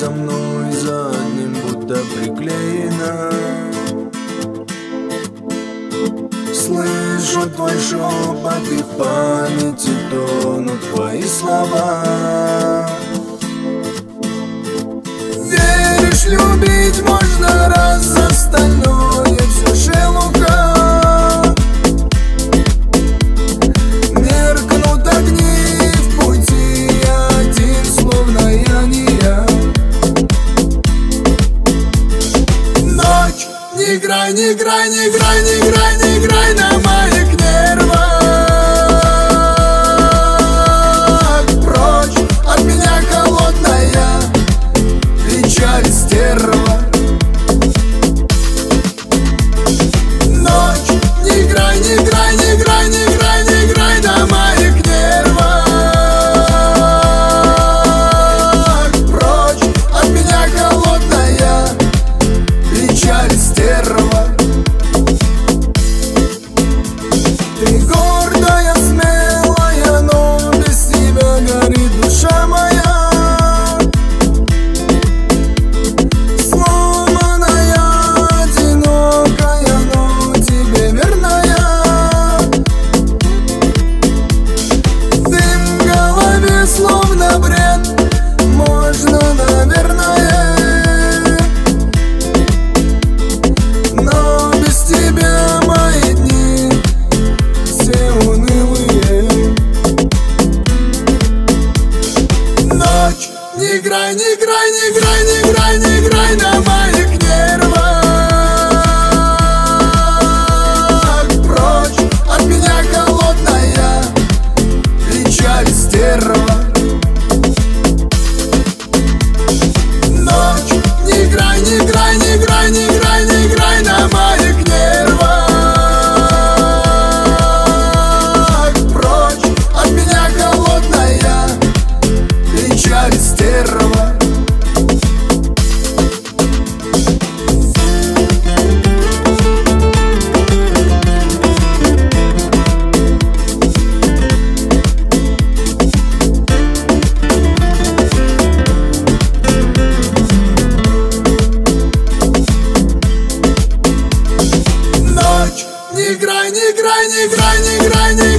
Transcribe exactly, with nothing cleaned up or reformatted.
за мной за одним будто приклеена. Слышу твой шепот, и в памяти тонут твои слова. Веришь, любить можно, раз остальное все шелуха. Меркнут огни в пути, я один, словно я не я. Ночь, не играй, не играй, не играй, не играй, не играй на моих нервах. Прочь от меня, холодная печаль, стерва. Ночь, не играй, не играй, не играй, не играй, не играй на моих нервах. Прочь от меня, холодная печаль, стерва. Ты гордая, смелая, но без тебя горит душа моя. Сломанная, одинокая, но тебе верная. Дым в голове, словно бред, можно, наверное, но без тебя мои дни все унылые. Ночь, не играй, не играй, не играй, не играй, не играй на моих нервах. Прочь от меня, холодная печаль, стерва. Ночь, не играй, не играй, не играй, не играй, не играй на моих нервах. Прочь от меня, холодная печаль, стерва. Ночь, не играй, не играй, не играй, не играй, не играй.